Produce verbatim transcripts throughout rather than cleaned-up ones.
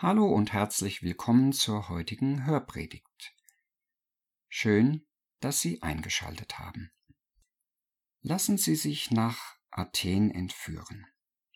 Hallo und herzlich willkommen zur heutigen Hörpredigt. Schön, dass Sie eingeschaltet haben. Lassen Sie sich nach Athen entführen.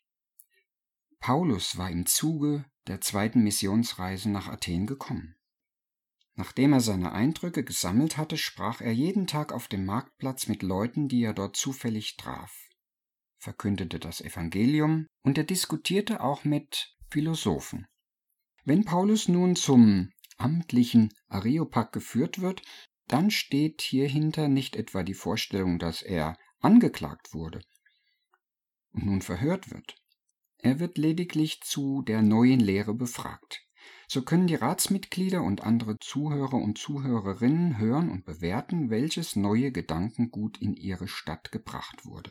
Paulus war im Zuge der zweiten Missionsreise nach Athen gekommen. Nachdem er seine Eindrücke gesammelt hatte, sprach er jeden Tag auf dem Marktplatz mit Leuten, die er dort zufällig traf, verkündete das Evangelium und er diskutierte auch mit Philosophen. Wenn Paulus nun zum amtlichen Areopag geführt wird, dann steht hierhinter nicht etwa die Vorstellung, dass er angeklagt wurde und nun verhört wird. Er wird lediglich zu der neuen Lehre befragt. So können die Ratsmitglieder und andere Zuhörer und Zuhörerinnen hören und bewerten, welches neue Gedankengut in ihre Stadt gebracht wurde.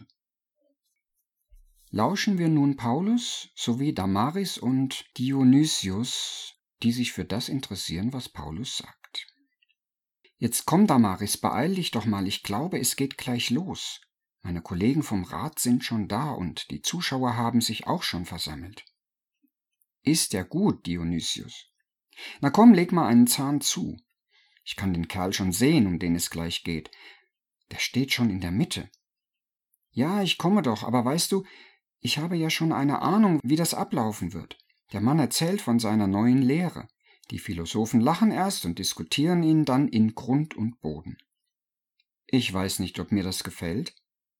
Lauschen wir nun Paulus sowie Damaris und Dionysius, die sich für das interessieren, was Paulus sagt. Jetzt komm, Damaris, beeil dich doch mal, ich glaube, es geht gleich los. Meine Kollegen vom Rat sind schon da und die Zuschauer haben sich auch schon versammelt. Ist ja gut, Dionysius. Na komm, leg mal einen Zahn zu. Ich kann den Kerl schon sehen, um den es gleich geht. Der steht schon in der Mitte. Ja, ich komme doch, aber weißt du, ich habe ja schon eine Ahnung, wie das ablaufen wird. Der Mann erzählt von seiner neuen Lehre. Die Philosophen lachen erst und diskutieren ihn dann in Grund und Boden. Ich weiß nicht, ob mir das gefällt.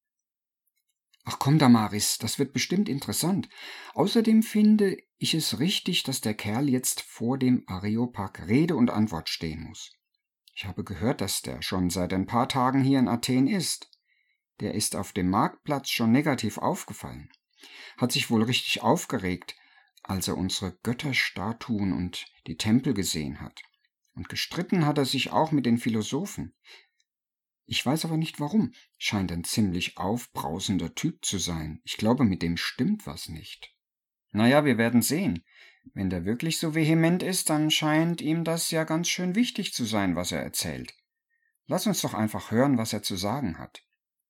Ach komm, Damaris, das wird bestimmt interessant. Außerdem finde ich es richtig, dass der Kerl jetzt vor dem Areopag Rede und Antwort stehen muss. Ich habe gehört, dass der schon seit ein paar Tagen hier in Athen ist. Der ist auf dem Marktplatz schon negativ aufgefallen. Hat sich wohl richtig aufgeregt, als er unsere Götterstatuen und die Tempel gesehen hat. Und gestritten hat er sich auch mit den Philosophen. Ich weiß aber nicht warum. Scheint ein ziemlich aufbrausender Typ zu sein. Ich glaube, mit dem stimmt was nicht. Naja, wir werden sehen. Wenn der wirklich so vehement ist, dann scheint ihm das ja ganz schön wichtig zu sein, was er erzählt. Lass uns doch einfach hören, was er zu sagen hat.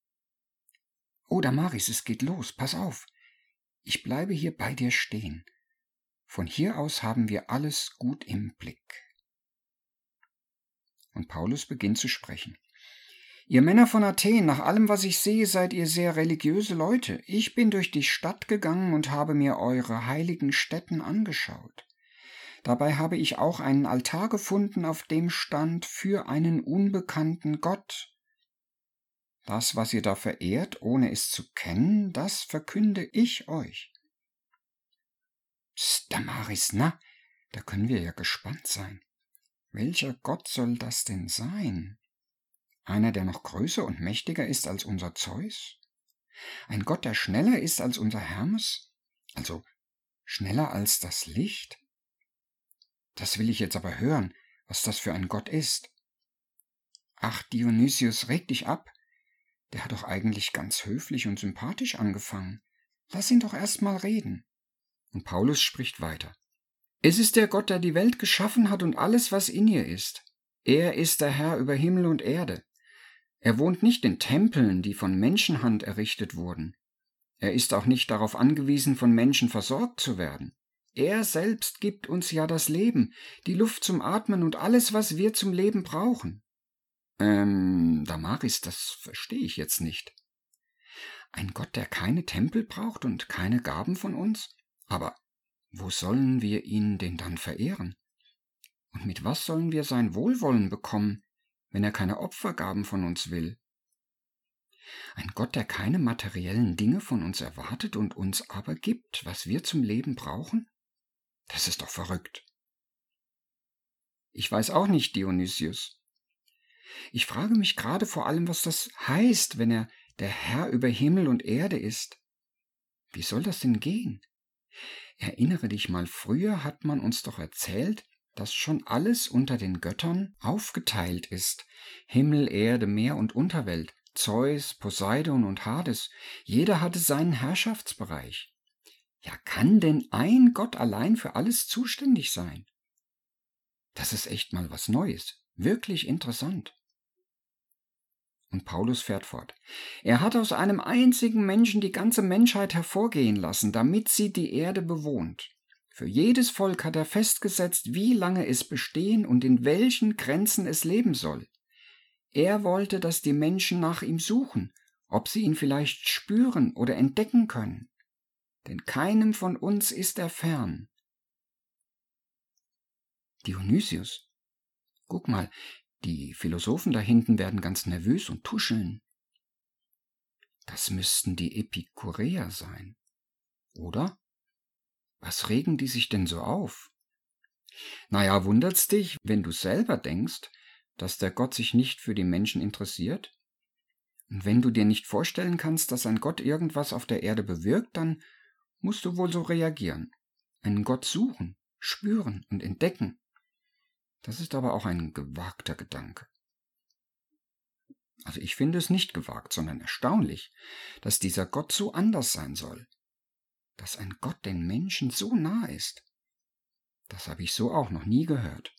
Oh, Damaris, es geht los. Pass auf. Ich bleibe hier bei dir stehen. Von hier aus haben wir alles gut im Blick. Und Paulus beginnt zu sprechen. Ihr Männer von Athen, nach allem, was ich sehe, seid ihr sehr religiöse Leute. Ich bin durch die Stadt gegangen und habe mir eure heiligen Stätten angeschaut. Dabei habe ich auch einen Altar gefunden, auf dem stand für einen unbekannten Gott. Das, was ihr da verehrt, ohne es zu kennen, das verkünde ich euch. Psst, Damaris, na, da können wir ja gespannt sein. Welcher Gott soll das denn sein? Einer, der noch größer und mächtiger ist als unser Zeus? Ein Gott, der schneller ist als unser Hermes? Also schneller als das Licht? Das will ich jetzt aber hören, was das für ein Gott ist. Ach, Dionysius, reg dich ab. Der hat doch eigentlich ganz höflich und sympathisch angefangen. Lass ihn doch erst mal reden. Und Paulus spricht weiter. Es ist der Gott, der die Welt geschaffen hat und alles, was in ihr ist. Er ist der Herr über Himmel und Erde. Er wohnt nicht in Tempeln, die von Menschenhand errichtet wurden. Er ist auch nicht darauf angewiesen, von Menschen versorgt zu werden. Er selbst gibt uns ja das Leben, die Luft zum Atmen und alles, was wir zum Leben brauchen. Ähm, Damaris, das verstehe ich jetzt nicht. Ein Gott, der keine Tempel braucht und keine Gaben von uns? Aber wo sollen wir ihn denn dann verehren? Und mit was sollen wir sein Wohlwollen bekommen, wenn er keine Opfergaben von uns will? Ein Gott, der keine materiellen Dinge von uns erwartet und uns aber gibt, was wir zum Leben brauchen? Das ist doch verrückt. Ich weiß auch nicht, Dionysius. Ich frage mich gerade vor allem, was das heißt, wenn er der Herr über Himmel und Erde ist. Wie soll das denn gehen? Erinnere dich mal, früher hat man uns doch erzählt, dass schon alles unter den Göttern aufgeteilt ist. Himmel, Erde, Meer und Unterwelt, Zeus, Poseidon und Hades. Jeder hatte seinen Herrschaftsbereich. Ja, kann denn ein Gott allein für alles zuständig sein? Das ist echt mal was Neues. Wirklich interessant. Und Paulus fährt fort. Er hat aus einem einzigen Menschen die ganze Menschheit hervorgehen lassen, damit sie die Erde bewohnt. Für jedes Volk hat er festgesetzt, wie lange es bestehen und in welchen Grenzen es leben soll. Er wollte, dass die Menschen nach ihm suchen, ob sie ihn vielleicht spüren oder entdecken können. Denn keinem von uns ist er fern. Dionysius, guck mal, die Philosophen da hinten werden ganz nervös und tuscheln. Das müssten die Epikureer sein, oder? Was regen die sich denn so auf? Naja, wundert's dich, wenn du selber denkst, dass der Gott sich nicht für die Menschen interessiert? Und wenn du dir nicht vorstellen kannst, dass ein Gott irgendwas auf der Erde bewirkt, dann musst du wohl so reagieren. Einen Gott suchen, spüren und entdecken. Das ist aber auch ein gewagter Gedanke. Also ich finde es nicht gewagt, sondern erstaunlich, dass dieser Gott so anders sein soll. Dass ein Gott den Menschen so nah ist. Das habe ich so auch noch nie gehört.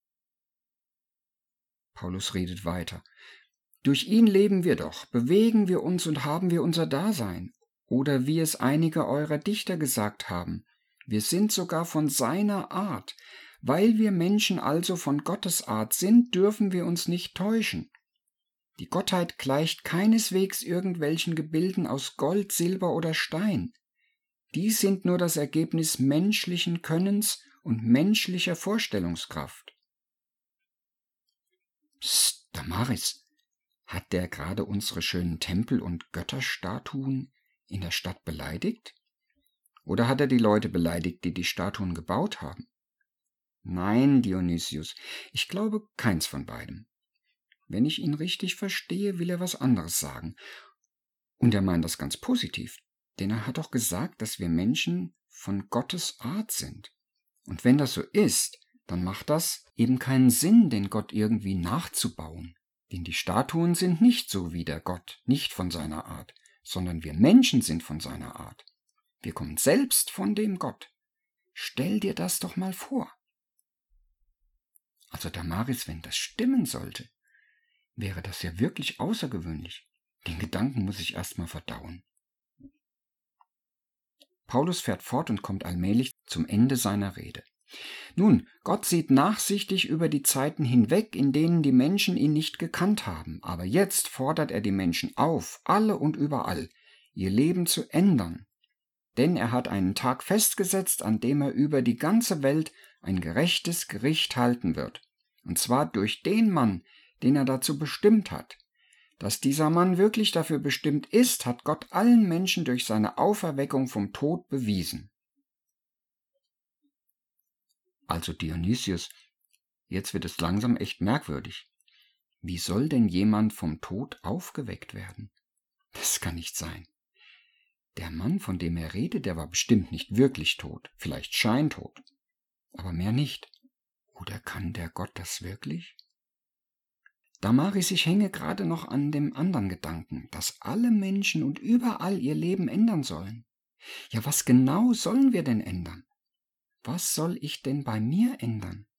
Paulus redet weiter. Durch ihn leben wir doch, bewegen wir uns und haben wir unser Dasein. Oder wie es einige eurer Dichter gesagt haben, wir sind sogar von seiner Art. Weil wir Menschen also von Gottes Art sind, dürfen wir uns nicht täuschen. Die Gottheit gleicht keineswegs irgendwelchen Gebilden aus Gold, Silber oder Stein. Die sind nur das Ergebnis menschlichen Könnens und menschlicher Vorstellungskraft. Psst, Damaris, hat der gerade unsere schönen Tempel und Götterstatuen in der Stadt beleidigt? Oder hat er die Leute beleidigt, die die Statuen gebaut haben? Nein, Dionysius, ich glaube keins von beidem. Wenn ich ihn richtig verstehe, will er was anderes sagen. Und er meint das ganz positiv. Denn er hat doch gesagt, dass wir Menschen von Gottes Art sind. Und wenn das so ist, dann macht das eben keinen Sinn, den Gott irgendwie nachzubauen. Denn die Statuen sind nicht so wie der Gott, nicht von seiner Art, sondern wir Menschen sind von seiner Art. Wir kommen selbst von dem Gott. Stell dir das doch mal vor. Also Damaris, wenn das stimmen sollte, wäre das ja wirklich außergewöhnlich. Den Gedanken muss ich erst mal verdauen. Paulus fährt fort und kommt allmählich zum Ende seiner Rede. Nun, Gott sieht nachsichtig über die Zeiten hinweg, in denen die Menschen ihn nicht gekannt haben, aber jetzt fordert er die Menschen auf, alle und überall, ihr Leben zu ändern. Denn er hat einen Tag festgesetzt, an dem er über die ganze Welt ein gerechtes Gericht halten wird, und zwar durch den Mann, den er dazu bestimmt hat. Dass dieser Mann wirklich dafür bestimmt ist, hat Gott allen Menschen durch seine Auferweckung vom Tod bewiesen. Also Dionysius, jetzt wird es langsam echt merkwürdig. Wie soll denn jemand vom Tod aufgeweckt werden? Das kann nicht sein. Der Mann, von dem er redet, der war bestimmt nicht wirklich tot, vielleicht scheintot, aber mehr nicht. Oder kann der Gott das wirklich? Damaris, ich hänge gerade noch an dem anderen Gedanken, dass alle Menschen und überall ihr Leben ändern sollen. Ja, was genau sollen wir denn ändern? Was soll ich denn bei mir ändern?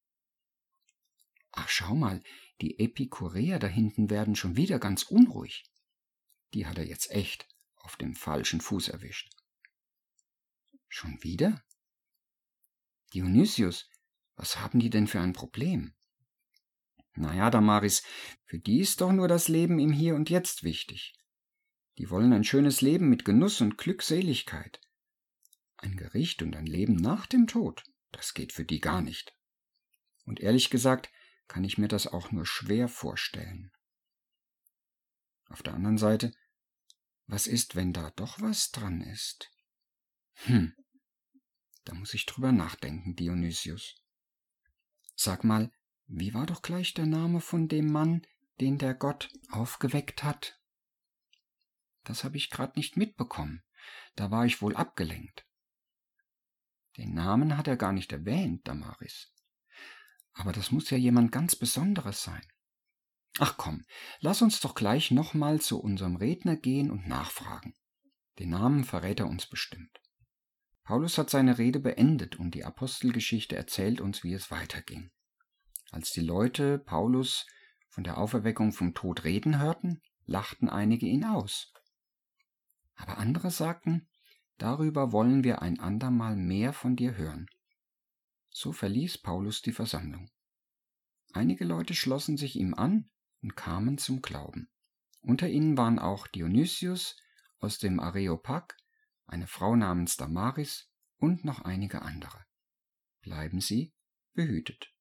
Ach, schau mal, die Epikureer da hinten werden schon wieder ganz unruhig. Die hat er jetzt echt auf dem falschen Fuß erwischt. Schon wieder? Dionysius, was haben die denn für ein Problem? Naja, Damaris, für die ist doch nur das Leben im Hier und Jetzt wichtig. Die wollen ein schönes Leben mit Genuss und Glückseligkeit. Ein Gericht und ein Leben nach dem Tod, das geht für die gar nicht. Und ehrlich gesagt, kann ich mir das auch nur schwer vorstellen. Auf der anderen Seite, was ist, wenn da doch was dran ist? Hm, da muss ich drüber nachdenken, Dionysius. Sag mal, wie war doch gleich der Name von dem Mann, den der Gott aufgeweckt hat? Das habe ich gerade nicht mitbekommen. Da war ich wohl abgelenkt. Den Namen hat er gar nicht erwähnt, Damaris. Aber das muss ja jemand ganz Besonderes sein. Ach komm, lass uns doch gleich nochmal zu unserem Redner gehen und nachfragen. Den Namen verrät er uns bestimmt. Paulus hat seine Rede beendet und die Apostelgeschichte erzählt uns, wie es weiterging. Als die Leute Paulus von der Auferweckung vom Tod reden hörten, lachten einige ihn aus. Aber andere sagten, Darüber wollen wir ein andermal mehr von dir hören. So verließ Paulus die Versammlung. Einige Leute schlossen sich ihm an und kamen zum Glauben. Unter ihnen waren auch Dionysius aus dem Areopag, eine Frau namens Damaris und noch einige andere. Bleiben Sie behütet.